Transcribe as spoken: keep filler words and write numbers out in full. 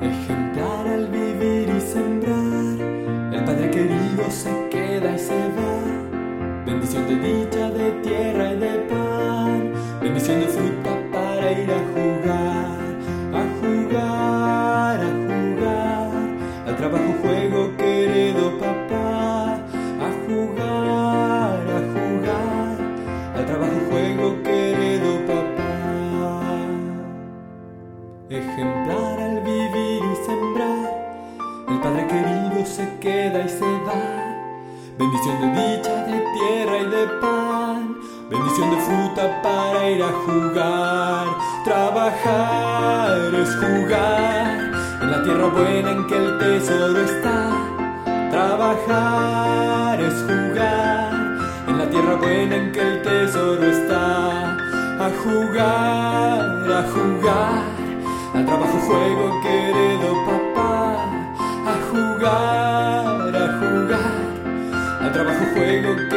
Ejemplar al vivir y sembrar, el padre querido se queda y se va. Bendición de dicha, de tierra y de pan, bendición de fruta para ir a jugar, a jugar, a jugar, al trabajo, juego, querido papá, a jugar, a jugar, al trabajo, juego, querido papá. Ejemplar al vivir y sembrar, el padre querido se queda y se va. Bendición de dicha, de tierra y de pan, bendición de fruta para ir a jugar. Trabajar es jugar en la tierra buena en que el tesoro está. Trabajar es jugar en la tierra buena en que el tesoro está. A jugar, a jugar, al trabajo, juego, querido papá. A jugar, a jugar, al trabajo, juego,